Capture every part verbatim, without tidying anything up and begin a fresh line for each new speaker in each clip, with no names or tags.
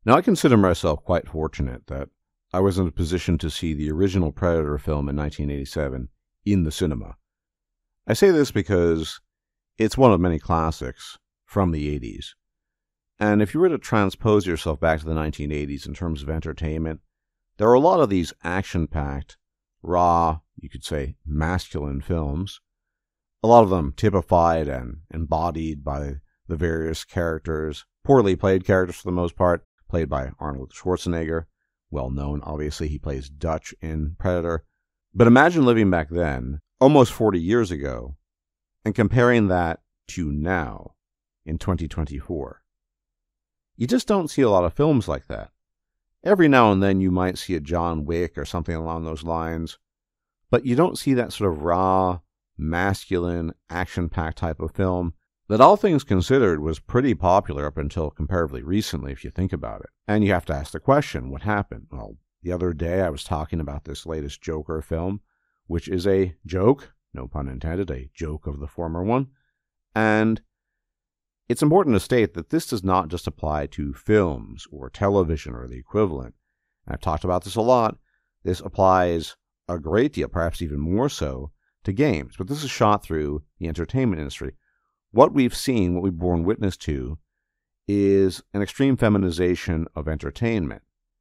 Now, I consider myself quite fortunate that I was in a position to see the original Predator film in nineteen eighty-seven in the cinema. I say this because it's one of many classics from the eighties. And if you were to transpose yourself back to the nineteen eighties in terms of entertainment, there are a lot of these action-packed, raw, you could say, masculine films. A lot of them typified and embodied by the various characters, poorly played characters for the most part, played by Arnold Schwarzenegger. Well known, obviously, he plays Dutch in Predator. But imagine living back then, almost forty years ago, and comparing that to now, in twenty twenty-four. You just don't see a lot of films like that. Every now and then you might see a John Wick or something along those lines, but you don't see that sort of raw, masculine, action-packed type of film that, all things considered, was pretty popular up until comparatively recently, if you think about it. And you have to ask the question, what happened? Well, the other day I was talking about this latest Joker film, which is a joke, no pun intended, a joke of the former one. And it's important to state that this does not just apply to films or television or the equivalent. I've talked about this a lot. This applies a great deal, perhaps even more so, to games. But this is shot through the entertainment industry. What we've seen, what we've borne witness to, is an extreme feminization of entertainment.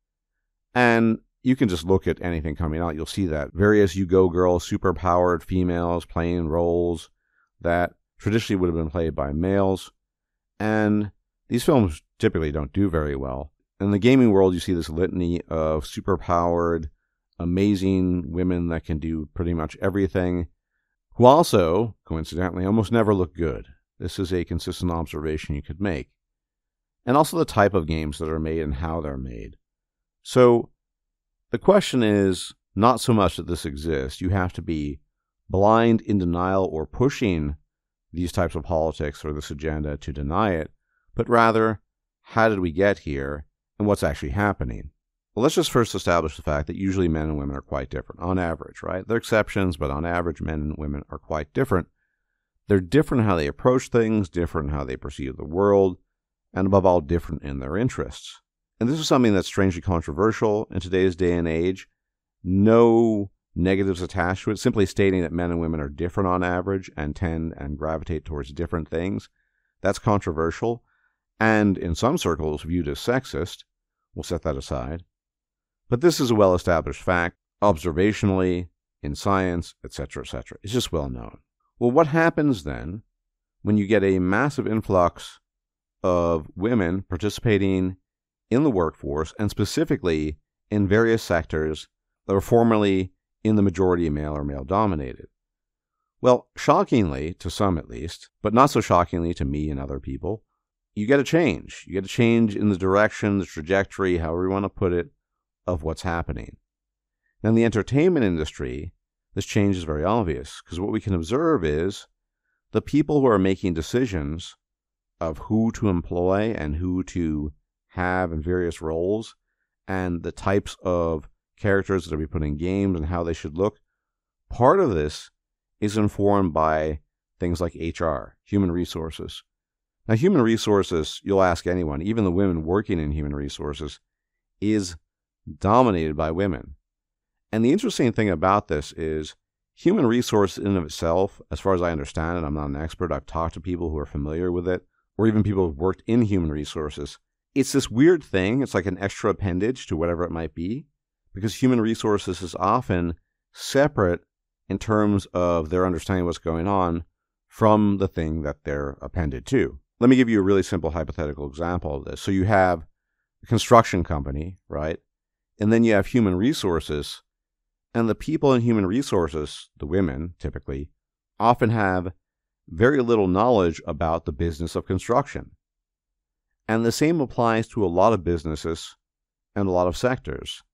And you can just look at anything coming out. You'll see that various you-go girls, super-powered females playing roles that traditionally would have been played by males. And these films typically don't do very well. In the gaming world, you see this litany of super-powered, amazing women that can do pretty much everything, who also, coincidentally, almost never look good. This is a consistent observation you could make. And also the type of games that are made and how they're made. So the question is not so much that this exists. You have to be blind, in denial, or pushing these types of politics or this agenda to deny it, but rather, how did we get here and what's actually happening? Well, let's just first establish the fact that usually men and women are quite different, on average, right? There are exceptions, but on average, men and women are quite different. They're different in how they approach things, different in how they perceive the world, and above all, different in their interests. And this is something that's strangely controversial in today's day and age. No negatives attached to it, simply stating that men and women are different on average and tend and gravitate towards different things. That's controversial, and in some circles viewed as sexist. We'll set that aside. But this is a well-established fact, observationally, in science, et cetera, et cetera. It's just well known. Well, what happens then when you get a massive influx of women participating in the workforce, and specifically in various sectors that were formerly in the majority male or male-dominated? Well, shockingly, to some at least, but not so shockingly to me and other people, you get a change. You get a change in the direction, the trajectory, however you want to put it, of what's happening. Now, in the entertainment industry, this change is very obvious, because what we can observe is the people who are making decisions of who to employ and who to have in various roles, and the types of characters that are be put in games and how they should look, part of this is informed by things like H R, human resources. Now, human resources, you'll ask anyone, even the women working in human resources, is dominated by women. And the interesting thing about this is human resource in and of itself, as far as I understand it, I'm not an expert, I've talked to people who are familiar with it, or even people who've worked in human resources. It's this weird thing, it's like an extra appendage to whatever it might be, because human resources is often separate in terms of their understanding of what's going on from the thing that they're appended to. Let me give you a really simple hypothetical example of this. So you have a construction company, right? And then you have human resources, and the people in human resources, the women typically, often have very little knowledge about the business of construction. And the same applies to a lot of businesses and a lot of sectors.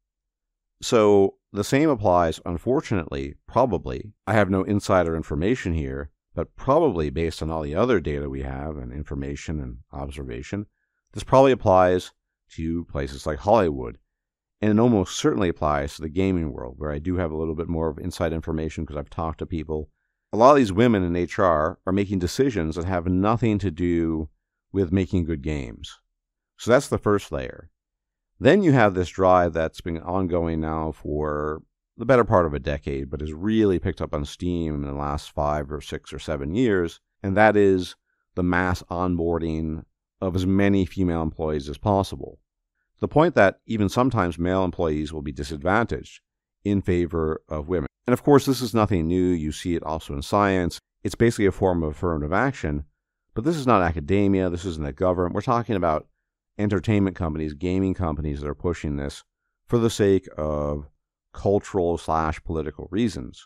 So the same applies, unfortunately, probably, I have no insider information here, but probably based on all the other data we have and information and observation, this probably applies to places like Hollywood. And it almost certainly applies to the gaming world, where I do have a little bit more of inside information because I've talked to people. A lot of these women in H R are making decisions that have nothing to do with making good games. So that's the first layer. Then you have this drive that's been ongoing now for the better part of a decade, but has really picked up on steam in the last five or six or seven years, and that is the mass onboarding of as many female employees as possible. To the point that even sometimes male employees will be disadvantaged in favor of women. And of course, this is nothing new. You see it also in science. It's basically a form of affirmative action, but this is not academia. This isn't the government. We're talking about entertainment companies, gaming companies that are pushing this for the sake of cultural slash political reasons.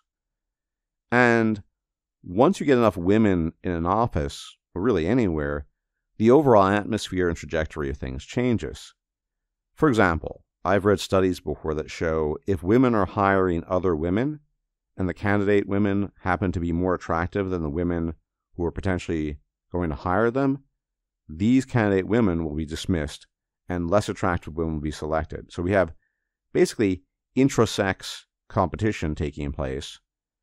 And once you get enough women in an office, or really anywhere, the overall atmosphere and trajectory of things changes. For example, I've read studies before that show if women are hiring other women, and the candidate women happen to be more attractive than the women who are potentially going to hire them, these candidate women will be dismissed and less attractive women will be selected. So we have basically intra-sex competition taking place.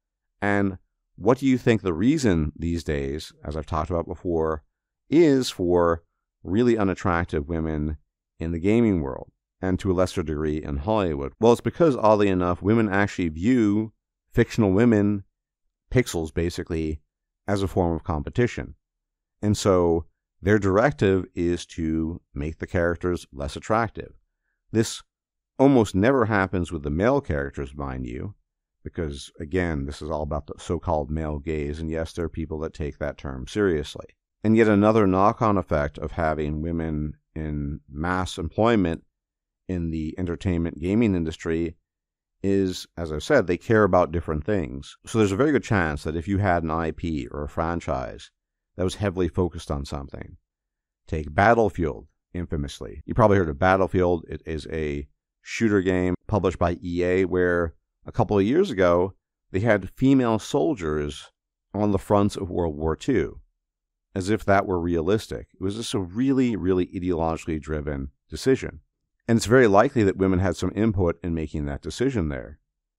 And what do you think the reason these days, as I've talked about before, is for really unattractive women in the gaming world and to a lesser degree in Hollywood? Well, it's because, oddly enough, women actually view fictional women, pixels basically, as a form of competition. And so their directive is to make the characters less attractive. This almost never happens with the male characters, mind you, because, again, this is all about the so-called male gaze, and yes, there are people that take that term seriously. And yet another knock-on effect of having women in mass employment in the entertainment gaming industry is, as I've said, they care about different things. So there's a very good chance that if you had an I P or a franchise that was heavily focused on something, take Battlefield, infamously. You probably heard of Battlefield. It is a shooter game published by E A where a couple of years ago they had female soldiers on the fronts of World War Two, as if that were realistic. It was just a really, really ideologically driven decision. And it's very likely that women had some input in making that decision there.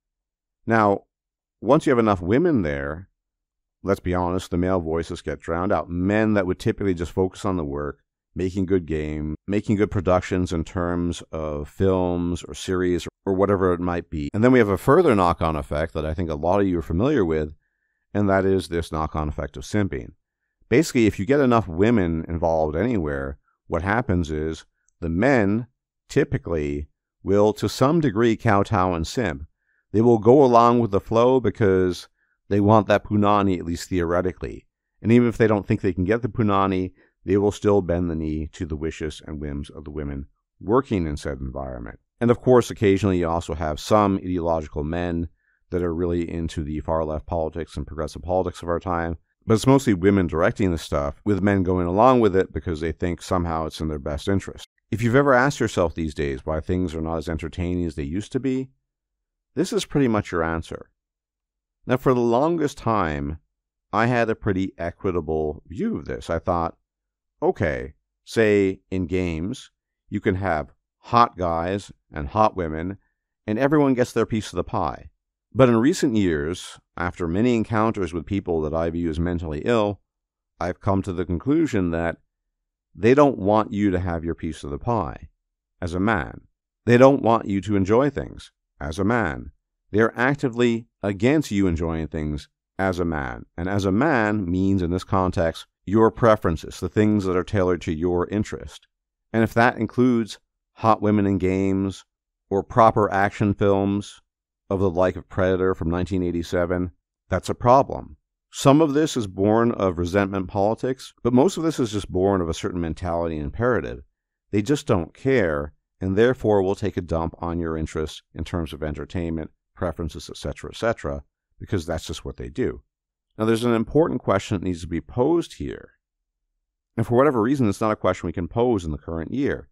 Now, once you have enough women there, let's be honest, the male voices get drowned out. Men that would typically just focus on the work, making good games, making good productions in terms of films or series or whatever it might be. And then we have a further knock-on effect that I think a lot of you are familiar with, and that is this knock-on effect of simping. Basically, if you get enough women involved anywhere, what happens is the men typically will, to some degree, kowtow and simp. They will go along with the flow because they want that punani, at least theoretically. And even if they don't think they can get the punani, they will still bend the knee to the wishes and whims of the women working in said environment. And of course, occasionally you also have some ideological men that are really into the far-left politics and progressive politics of our time. But it's mostly women directing the stuff, with men going along with it because they think somehow it's in their best interest. If you've ever asked yourself these days why things are not as entertaining as they used to be, this is pretty much your answer. Now, for the longest time, I had a pretty equitable view of this. I thought, okay, say in games, you can have hot guys and hot women, and everyone gets their piece of the pie. But in recent years, after many encounters with people that I view as mentally ill, I've come to the conclusion that they don't want you to have your piece of the pie as a man. They don't want you to enjoy things as a man. They are actively against you enjoying things as a man. And as a man means, in this context, your preferences, the things that are tailored to your interest. And if that includes hot women in games or proper action films of the like of Predator from nineteen eighty-seven, that's a problem. Some of this is born of resentment politics, but most of this is just born of a certain mentality and imperative. They just don't care, and therefore will take a dump on your interests in terms of entertainment, preferences, et cetera, et cetera, because that's just what they do. Now, there's an important question that needs to be posed here. And for whatever reason, it's not a question we can pose in the current year.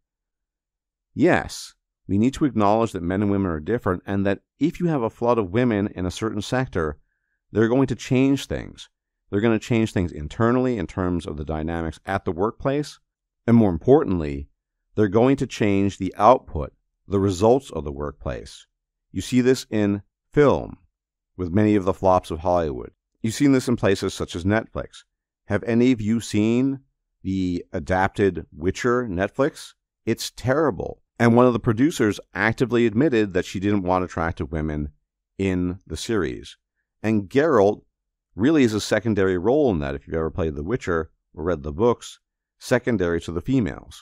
Yes, we need to acknowledge that men and women are different, and that if you have a flood of women in a certain sector, they're going to change things. They're going to change things internally in terms of the dynamics at the workplace. And more importantly, they're going to change the output, the results of the workplace. You see this in film with many of the flops of Hollywood. You've seen this in places such as Netflix. Have any of you seen the adapted Witcher Netflix? It's terrible. And one of the producers actively admitted that she didn't want attractive women in the series. And Geralt really is a secondary role in that, if you've ever played The Witcher or read the books, secondary to the females.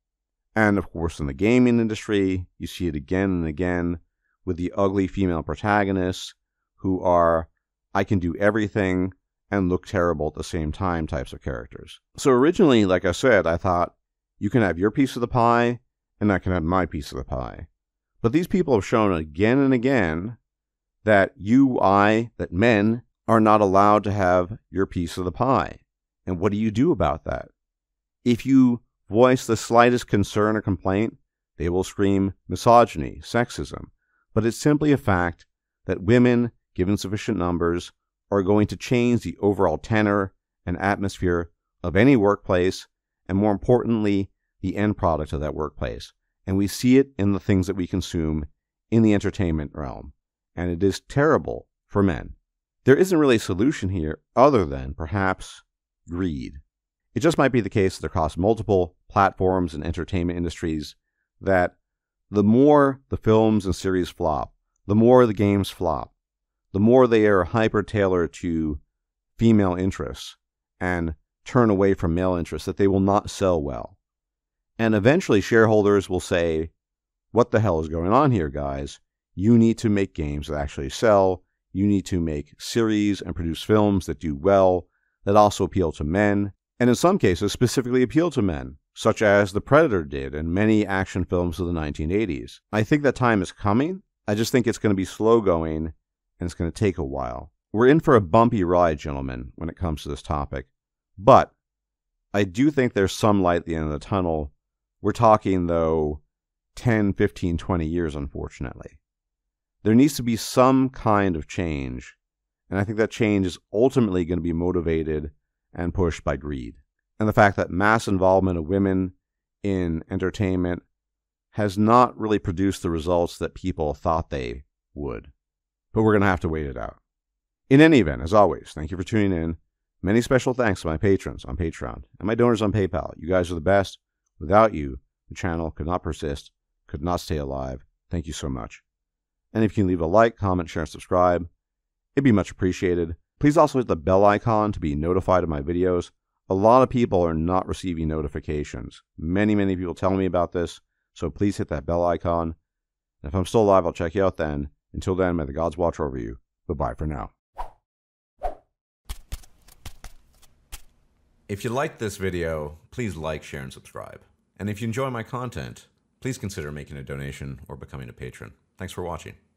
And of course, in the gaming industry, you see it again and again with the ugly female protagonists who are, I can do everything and look terrible at the same time types of characters. So originally, like I said, I thought, you can have your piece of the pie, and I can have my piece of the pie. But these people have shown again and again that you, I, that men are not allowed to have your piece of the pie. And what do you do about that? If you voice the slightest concern or complaint, they will scream misogyny, sexism. But it's simply a fact that women, given sufficient numbers, are going to change the overall tenor and atmosphere of any workplace, and more importantly, the end product of that workplace. And we see it in the things that we consume in the entertainment realm. And it is terrible for men. There isn't really a solution here other than, perhaps, greed. It just might be the case that across multiple platforms and entertainment industries that the more the films and series flop, the more the games flop, the more they are hyper-tailored to female interests and turn away from male interests, that they will not sell well. And eventually shareholders will say, what the hell is going on here, guys? You need to make games that actually sell. You need to make series and produce films that do well, that also appeal to men, and in some cases specifically appeal to men, such as The Predator did and many action films of the nineteen eighties. I think that time is coming. I just think it's going to be slow going, and it's going to take a while. We're in for a bumpy ride, gentlemen, when it comes to this topic. But I do think there's some light at the end of the tunnel. We're talking, though, ten, fifteen, twenty years, unfortunately. There needs to be some kind of change, and I think that change is ultimately going to be motivated and pushed by greed. And the fact that mass involvement of women in entertainment has not really produced the results that people thought they would. But we're going to have to wait it out. In any event, as always, thank you for tuning in. Many special thanks to my patrons on Patreon and my donors on PayPal. You guys are the best. Without you, the channel could not persist, could not stay alive. Thank you so much. And if you can leave a like, comment, share, and subscribe, it'd be much appreciated. Please also hit the bell icon to be notified of my videos. A lot of people are not receiving notifications. Many, many people tell me about this, so please hit that bell icon. And if I'm still alive, I'll check you out then. Until then, may the gods watch over you. Bye-bye for now.
If you liked this video, please like, share, and subscribe. And if you enjoy my content, please consider making a donation or becoming a patron. Thanks for watching.